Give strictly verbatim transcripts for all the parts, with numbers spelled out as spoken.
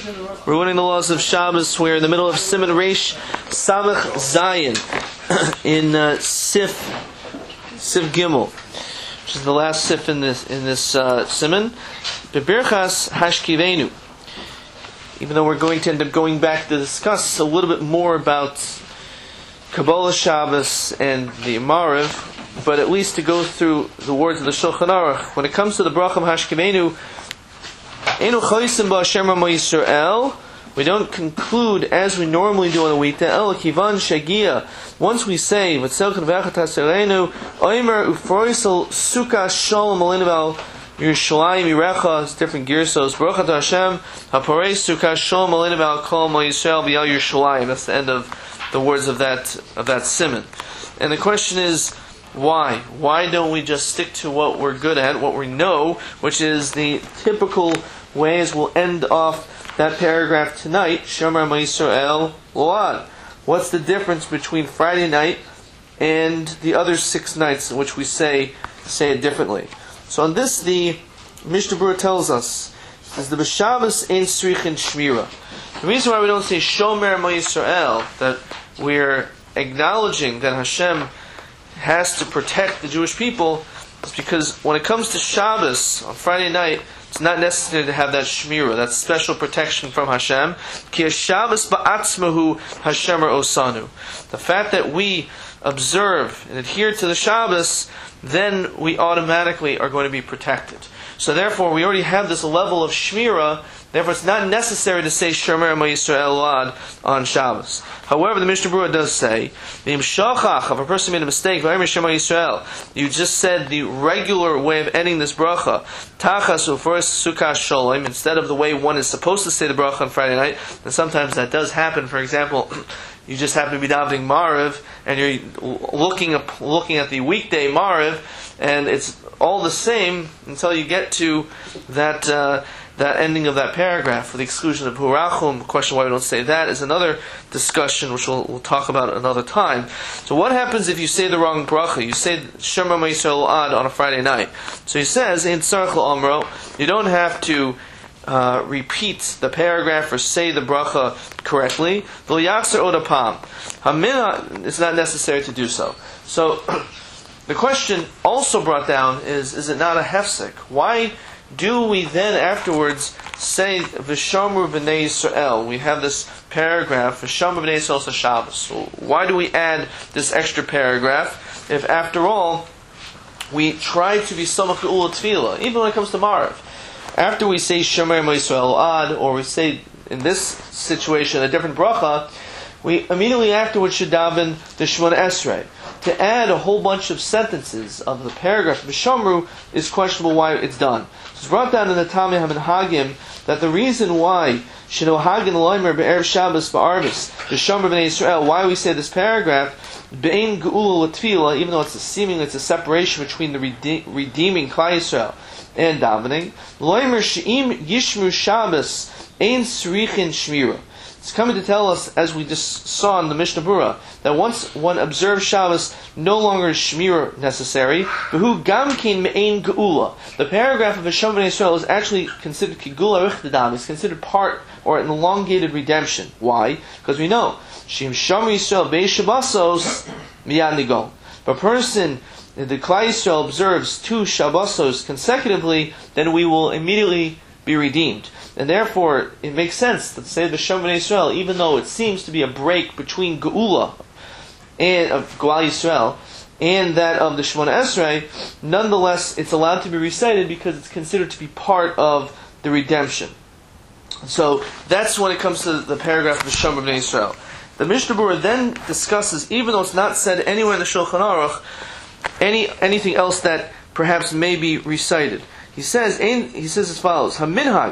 We're learning the laws of Shabbos. We're in the middle of Siman Reish Samach Zayin in uh, Sif Sif Gimel, which is the last Sif in this in this uh, Siman. Bebirchas Hashkivenu. Even though we're going to end up going back to discuss a little bit more about Kabbalah Shabbos and the Mariv, but at least to go through the words of the Shulchan Aruch. When it comes to the Bracham Hashkivenu, Einu Chaysim Ba'Hashem Rama Yisrael, we don't conclude as we normally do on the week. El Kivan Shagia. Once we say V'Tzelchen V'Achat Haserenu, Omer Ufroisel Sukkah Shalom Alinaval Yerushalayim Yirecha. It's different girsos. Baruch Atah Hashem Haporei Sukkah Shalom Alinaval Kol Mo Yisrael B'Yal Yerushalayim. That's the end of the words of that of that siman. And the question is, why? Why don't we just stick to what we're good at, what we know, which is the typical ways we'll end off that paragraph tonight, Shomer Yisrael Load. What's the difference between Friday night and the other six nights in which we say say it differently? So on this, the Mishnah Berurah tells us, is the B'Shabbos Ein Tzrichin Shmira. The reason why we don't say Shomer Yisrael, that we're acknowledging that Hashem has to protect the Jewish people, is because when it comes to Shabbos on Friday night, it's not necessary to have that shmira, that special protection from Hashem. Ki Shabbos ba'atzmahu Hashem osanu. The fact that we observe and adhere to the Shabbos, then we automatically are going to be protected. So therefore, we already have this level of shmira. Therefore, it's not necessary to say Shomer Yisrael Lad on Shabbos. However, the Mishnah Berurah does say, if a person made a mistake, you just said the regular way of ending this bracha, Tachas first Sukkah Sholem, instead of the way one is supposed to say the bracha on Friday night. And sometimes that does happen. For example, you just happen to be davening Mariv, and you're looking up, looking at the weekday Mariv, and it's all the same until you get to that uh, that ending of that paragraph, for the exclusion of Hurachum. The question why we don't say that is another discussion, which we'll, we'll talk about another time. So what happens if you say the wrong bracha? You say Shomer Yisrael Ad on a Friday night. So he says, in Tzarech L'Amro, you don't have to uh, repeat the paragraph or say the bracha correctly. V'Yachzer Od Apam. Hamina, it's not necessary to do so. So the question also brought down is, is it not a hefsek? Why do we then afterwards say V'Shamru B'nei Yisrael? We have this paragraph, V'Shamru B'nei Yisrael to Shabbos. So why do we add this extra paragraph if after all we try to be Samach Geula Tefillah, even when it comes to Mariv? After we say Shomer Yisrael Ad, or we say in this situation a different bracha, we immediately afterwards should daven the Shemona Esrei. To add a whole bunch of sentences of the paragraph of V'Shamru is questionable why it's done. It's brought down in the Tamei HaMenhagim that the reason why Shino Hagin Loimer Be'erev Shabbos Ba'arvis V'Shamru B'nei Yisrael, why we say this paragraph Be'ein Geula L'Tefillah, even though it's a seemingly it's a separation between the rede- redeeming Klal Yisrael and davening, Loimer She'im Yishmu Shabbos Ein Tzrichin Shmira. It's coming to tell us, as we just saw in the Mishnah Berurah, that once one observes Shabbos, no longer is Shmira necessary. Behu gamkin me'ein geula. The paragraph of Hashem B'nai Yisrael is actually considered kigula richtadam. It's considered part or an elongated redemption. Why? Because we know Shim Shomer Yisrael Beis Shabbosos miyad nigol. If a person, the Klal Yisrael, observes two Shabbosos consecutively, then we will immediately be redeemed. And therefore, it makes sense to say the Shomer Yisrael, even though it seems to be a break between Geula and of Klal Yisrael and that of the Shemona Esrei, nonetheless, it's allowed to be recited because it's considered to be part of the redemption. So that's when it comes to the paragraph of the Shomer Yisrael. The Mishnah Berurah then discusses, even though it's not said anywhere in the Shulchan Aruch, any anything else that perhaps may be recited. He says, he says as follows: Haminhag.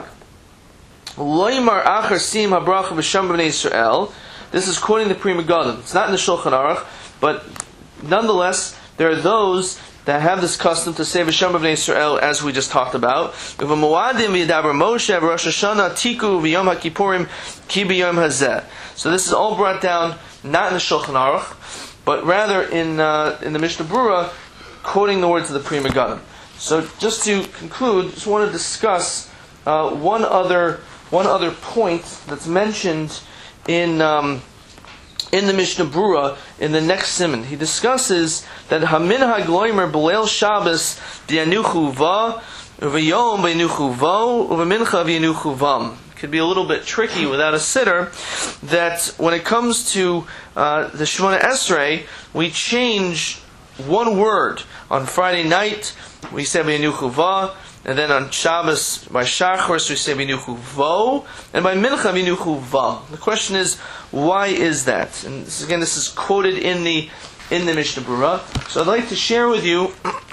Loimar achar sim habracha b'Shem B'nei Yisrael. This is quoting the Pri Megadim. It's not in the Shulchan Aruch, but nonetheless, there are those that have this custom to say B'Shem B'nei Yisrael, as we just talked about. V'moadim v'yadaber Moshe v'Rosh Hashanah tiku v'Yom HaKippurim ki b'Yom Hazeh. So this is all brought down not in the Shulchan Aruch, but rather in uh, in the Mishnah Berurah, quoting the words of the Pri Megadim. So just to conclude, just want to discuss uh, one other one other point that's mentioned in um, in the Mishnah Brura in the next siman. He discusses that Haminhag Loimer B'leil Shabbos B'yanuchu Va Uvayom B'yanuchu Vo Uvamincha B'yanuchu Vam. Could be a little bit tricky without a sitter. That when it comes to uh, the Shemona Esrei, we change one word. On Friday night, we say B'yanuchu Va, and then on Shabbos, by Shachris, we say B'yanuchu Vo, and by Mincha B'yanuchu Va. The question is, why is that? And this, again, this is quoted in the in the Mishnah Brura. So I'd like to share with you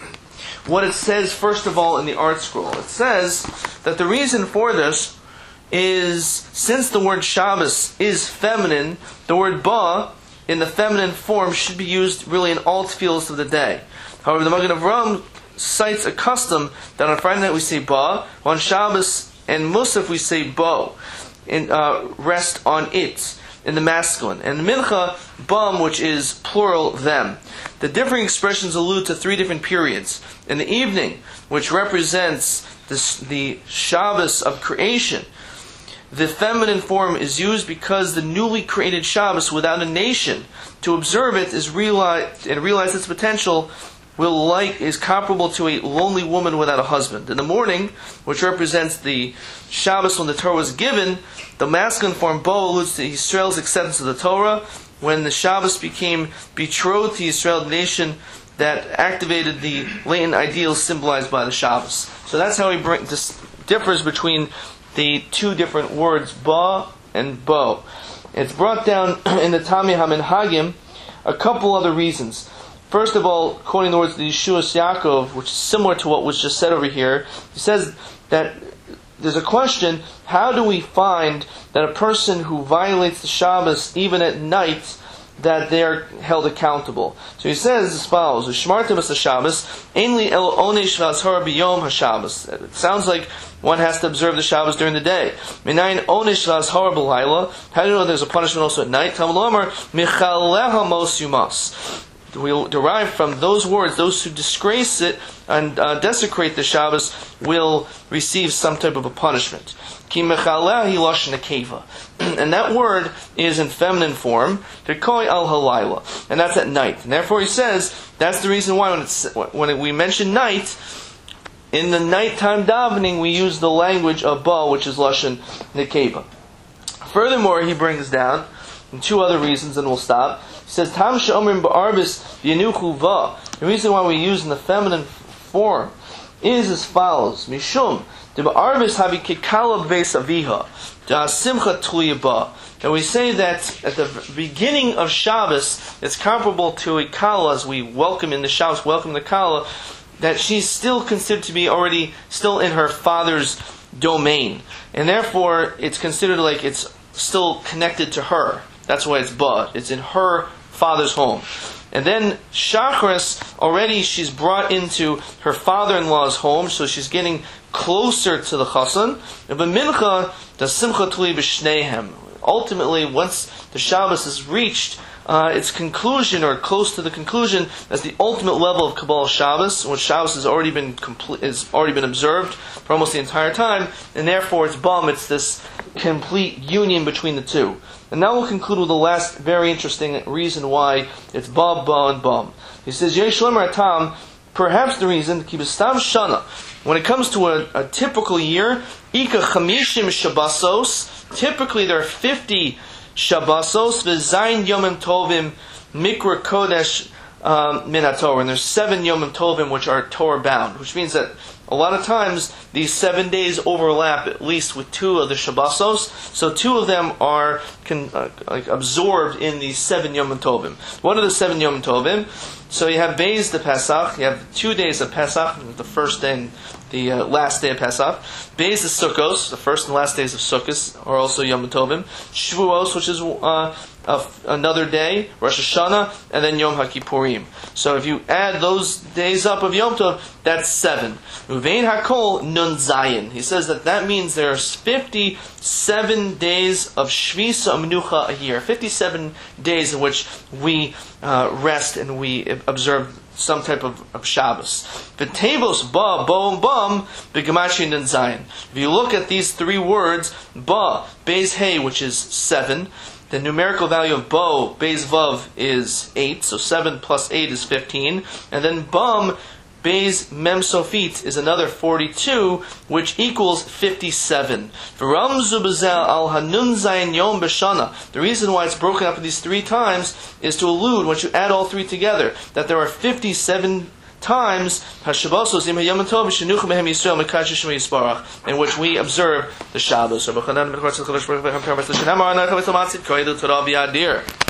what it says, first of all, in the Art Scroll. It says that the reason for this is, since the word Shabbos is feminine, the word Ba, in the feminine form, should be used really in all tefillos of the day. However, the Magen Avraham cites a custom that on Friday night we say Ba, on Shabbos and Musaf we say Bo, and uh, rest on it, in the masculine. And Mincha, Bam, which is plural, them. The differing expressions allude to three different periods. In the evening, which represents this, the Shabbos of creation, the feminine form is used because the newly created Shabbos without a nation to observe it is realized and realize its potential will like is comparable to a lonely woman without a husband. In the morning, which represents the Shabbos when the Torah was given, the masculine form Bo alludes to Yisrael's acceptance of the Torah when the Shabbos became betrothed to Yisrael, the nation that activated the latent ideals symbolized by the Shabbos. So that's how he bring, this differs between the two different words, Ba and Bo. It's brought down in the Tami HaMinhagim a couple other reasons. First of all, quoting the words of the Yeshuas Yaakov, which is similar to what was just said over here, he says that there's a question, how do we find that a person who violates the Shabbos even at night, that they're held accountable? So he says as follows: "Shmartem es Shabbos, ainli el onesh v'azhara b'yom haShabbos." It sounds like one has to observe the Shabbos during the day. Minayin onesh v'azhara b'layla. How do you know there's a punishment also at night? Talmud Omer michaleha mos yumas. We'll derive from those words, those who disgrace it and uh, desecrate the Shabbos will receive some type of a punishment. Ki mechalehi lashon nekeva. And that word is in feminine form, tekoi al halayla, and that's at night. And therefore he says, that's the reason why when, it's, when we mention night, in the nighttime davening we use the language of Ba, which is lashon nekeva. Furthermore, he brings down two other reasons, and we'll stop. He says, Tam she'omrim ba'arbis v'yanuchu va. The reason why we use in the feminine form is as follows: Mishum de ba'arbis havi kekala b'beis aviha da simcha tluya ba. And we say that at the beginning of Shabbos, it's comparable to a kala, as we welcome in the Shabbos, welcome the kala, that she's still considered to be already still in her father's domain, and therefore it's considered like it's still connected to her. That's why it's Ba. It's in her father's home. And then Shachris, already she's brought into her father-in-law's home, so she's getting closer to the Chassan. And B'mincha, the Simcha Tuli B'Shneihem. Ultimately, once the Shabbos is reached, uh, its conclusion, or close to the conclusion, as the ultimate level of Kabbalah Shabbos, which Shabbos has already been complete, has already been observed for almost the entire time, and therefore it's Bam, it's this complete union between the two. And now we'll conclude with the last very interesting reason why it's Ba, Ba, and Bam. He says, Yesh Lemer Atam, perhaps the reason, Kibistam Shana, when it comes to a, a typical year, Ika Chamishim Shabbosos, typically there are fifty Shabbosos, V'zayin Yomim Tovim, Mikra Kodesh um, Min HaTorah, and there's seven Yomim Tovim which are Torah bound, which means that a lot of times these seven days overlap at least with two of the Shabbosos, so two of them are can, uh, like absorbed in the seven Yom Tovim. What are the seven Yom Tovim? So you have Beis the Pesach, you have two days of Pesach, the first day and the uh, last day of Pesach. Beis the Sukkos, the first and last days of Sukkos are also Yom Tovim. Shavuos, which is uh, uh, another day, Rosh Hashanah, and then Yom HaKippurim. So if you add those days up of Yom Tov, that's seven. Uvein Hakol Nun Zayin. He says that that means there's fifty-seven days of Shvisa Menucha a year. fifty-seven days in which we uh, rest and we observe some type of, of Shabbos. V'tevos ba, bo, and bum, b'gematria nun zayin. If you look at these three words, ba, beis hey, which is seven, the numerical value of bo, beis vav, is eight, so seven plus eight is fifteen, and then bum, beis mem sofit, is another forty-two, which equals fifty-seven. V'ramzu b'zel al hanun zayin yom b'shana. The reason why it's broken up in these three times is to allude, once you add all three together, that there are fifty-seven times in which we observe the Shabbos.